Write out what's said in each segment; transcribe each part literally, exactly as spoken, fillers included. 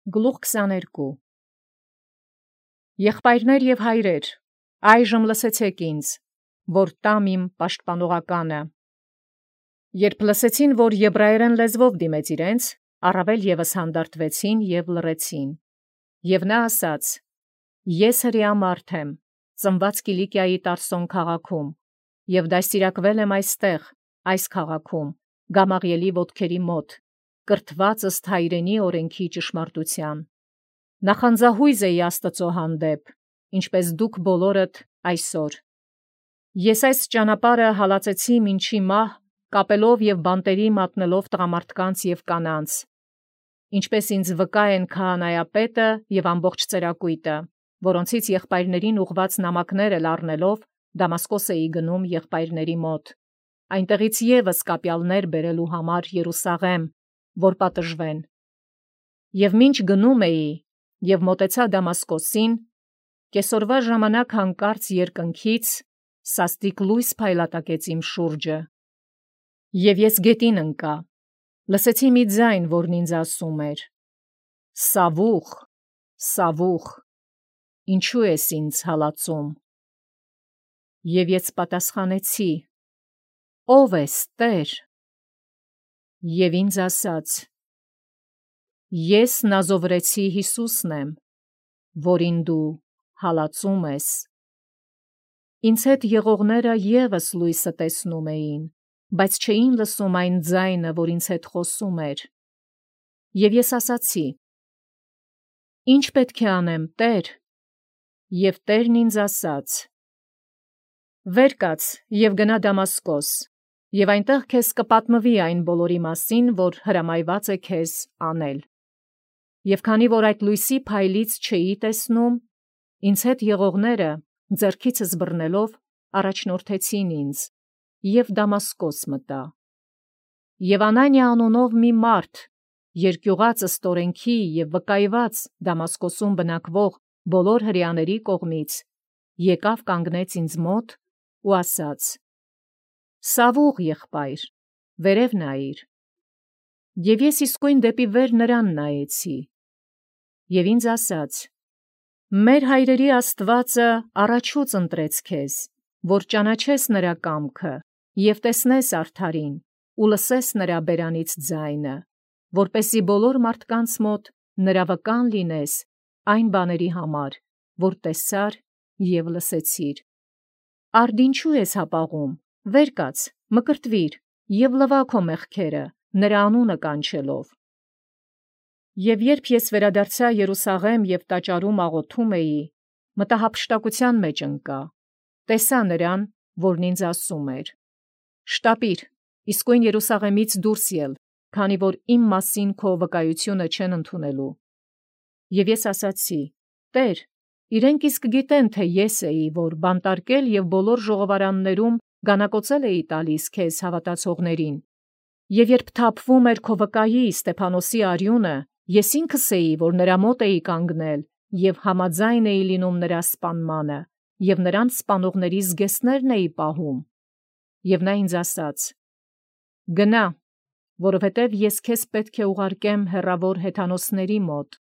Գլուխ քսաներկու Եղբայրներ և հայրեր, այժմ լսեցեք ինձ, որ տամ իմ պաշտպանողականը։ Երբ լսեցին, որ եբրայերեն լեզվով դիմեց իրենց, առավել ևս հանդարտվեցին և լռեցին։ Եվ նա ասաց. Ես հրեա մարդ եմ, ծնված Կիլիկիայի Տարսոն քաղաքում, և դաստիարակվել եմ այստեղ, այս քաղաքում, Գամաղիելի ոտքերի մոտ, կրթված ըստ հայրենի օրենքի ճշմարտության։ Նախանձահույզ էի Աստծո հանդեպ, ինչպես դուք բոլորդ այսօր։ Ես այս ճանապարհը հալածեցի մինչի մահ, կապելով և բանտերի մատնելով տղամարդկանց և կանանց, ինչպես ինձ վկա են քահանայապետը և ամբողջ ծերակույտը, որոնցից եղբայրներին ուղված նամակներ էլ առնելով Դամասկոս էի գնում եղբայրների մոտ, այնտեղից ևս կապյալներ բերելու համար Երուսաղեմ, որ պատժվեն։ Եվ մինչ գնում էի և մոտեցա Դամասկոսին, կեսօրվա ժամանակ հանկարծ երկնքից սաստիկ լույս փայլատակեց իմ շուրջը, և ես գետին ընկա, լսեցի մի ձայն, որն ինձ ասում էր. «Սավուխ, Սավուխ, ինչու ես ինձ հալածում»։ Եվ ես պատասխանեցի. «Ո՞վ ես, Տեր»։ Եվ ինձ ասաց. «Ես Նազովրեցի Հիսուսն եմ, որին դու հալածում ես»։ Ինձ հետ եղողները ևս լույսը տեսնում էին, բայց չէին լսում այն ձայնը, որ ինձ հետ խոսում էր։ Եվ ես ասացի. «Ի՞նչ պետք է անեմ, Տեր»։ Եվ Տերն ինձ ասաց. «Վեր կաց և գնա Դամասկոս, և այնտեղ քեզ կպատմվի այն բոլորի մասին, որ հրամայված է քեզ անել»։ Եվ քանի որ այդ լույսի փայլից չէի տեսնում, ինձ հետ եղողները ձեռքիցս բռնելով առաջնորդեցին ինձ, և Դամասկոս մտա։ Եվ Անանիա անունով մի մարդ, երկյուղած ըստ օրենքի և վկայված Դամասկոսում բնակվող բոլոր հրեաների կողմից, եկավ կանգնեց ինձ մոտ ու ասաց. «Սավուղ եղբայր, վերև նայիր»։ Եվ ես իսկույն դեպի վեր նրան նայեցի։ Եվ ինձ ասաց. «Մեր հայրերի Աստվածը առաջուց ընտրեց քեզ, որ ճանաչես նրա կամքը և տեսնես արդարին ու լսես նրա բերանից ձայնը, որպեսզի բոլոր մարդկանց մոտ նրա վկան լինես այն բաների համար, որ տեսար և լսեցիր։ Արդ ինչու ես հապաղում, վեր կաց, մկրտվիր և լվա քո մեղքերը, նրա անունը կանչելով»։ Եվ երբ ես վերադարձա Երուսաղեմ և տաճարում աղոթում էի, մտահափշտակության մեջ ընկա, տեսա նրան, որն ինձ ասում էր. «Շտապիր, իսկույն Երուսաղեմից դուրս ել, քանի որ իմ մասին քո վկայությունը չեն ընդունելու»։ Եվ ես ասացի. «Տեր, իրենք իսկ գիտեն, թե ես էի, որ բանտարկել և բոլոր ժողովարաններում գանակոծել էի տալիս քեզ հավատացողներին։ Եվ երբ թափվում էր քո վկայի Ստեփանոսի արյունը, ես ինքս էի, որ նրա մոտ էի կանգնել և համաձայն էի լինում նրա սպանմանը, և նրան սպանողների զգեստներն էի պահում»։ Եվ նա ինձ ասաց. «Գնա, որովհետև ես քեզ պետք է ուղարկեմ հեռավոր հեթանոսների մոտ»։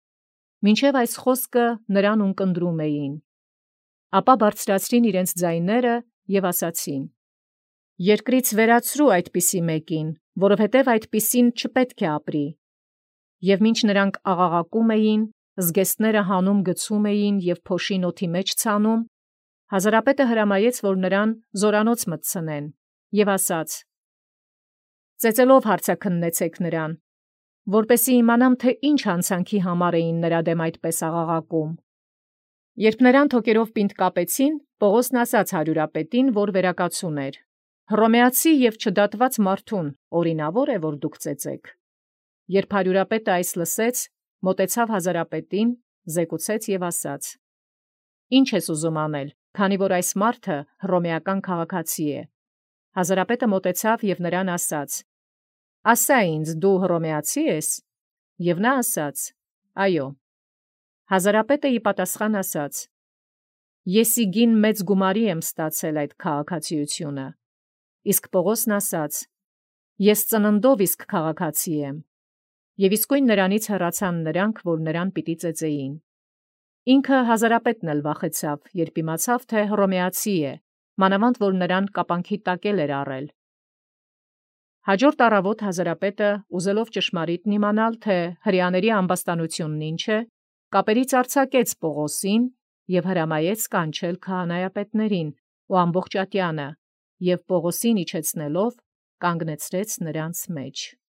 Մինչև այս խոսքը նրան ունկնդրում էին։ Ապա բարձրացրին իրենց ձայները և ասացին. «Երկրից վերացրու այդպիսի մեկին, որովհետև այդպիսին չպետք է ապրի»։ Եվ մինչ նրանք աղաղակում էին, զգեստները հանում գցում էին և փոշին օդի մեջ ցանում, հազարապետը հրամայեց, որ նրան զորանոց մտցնեն, և ասաց. «Ծեծելով հարցաքննեցեք նրան, որպեսզի իմանամ, թե ինչ հանցանքի համար էին նրա դեմ այդպես աղաղակում»։ Երբ նրան թոկերով պինդ կապեցին, Պողոսն ասաց հարյուրապետին, որ վերակացուն էր. «Հռոմեացի և չդատված մարդուն օրինավոր է, որ դուք ծեծեք»։ Երբ հարյուրապետը այս լսեց, մոտեցավ հազարապետին, զեկուցեց և ասաց. «Ի՞նչ ես ուզում անել, քանի որ այս մարդը հռոմեական քաղաքացի է»։ Հազարապետը մոտեցավ և նրան ասաց. «Ասա ինձ, դու հռոմեացի ես»։ Եվ նա ասաց. «Այո»։ Հազարապետը ի պատասխան ասաց. «Ես իգին մեծ գումարի եմ ստացել այդ քաղաքացիությունը»։ Իսկ Պողոսն ասաց. «Ես ծննդով իսկ քաղաքացի եմ»։ Եվ իսկույն նրանից հեռացան նրանք, որ նրան պիտի ծեծեին։ Ինքը հազարապետն էլ վախեցավ, երբ իմացավ, թե հռոմեացի է, մանավանդ որ նրան կապանքի տակ էր առել։ Հաջորդ առավոտ հազարապետը, ուզելով ճշմարիտն իմանալ, թե հրեաների ամբաստանությունն ինչ է, կապերից արձակեց Պողոսին և հրամայեց կանչել քահանայապետներին ու ամբողջ ատյանը, և Պողոսին իջեցնելով կանգնեցրեց նրանց մեջ։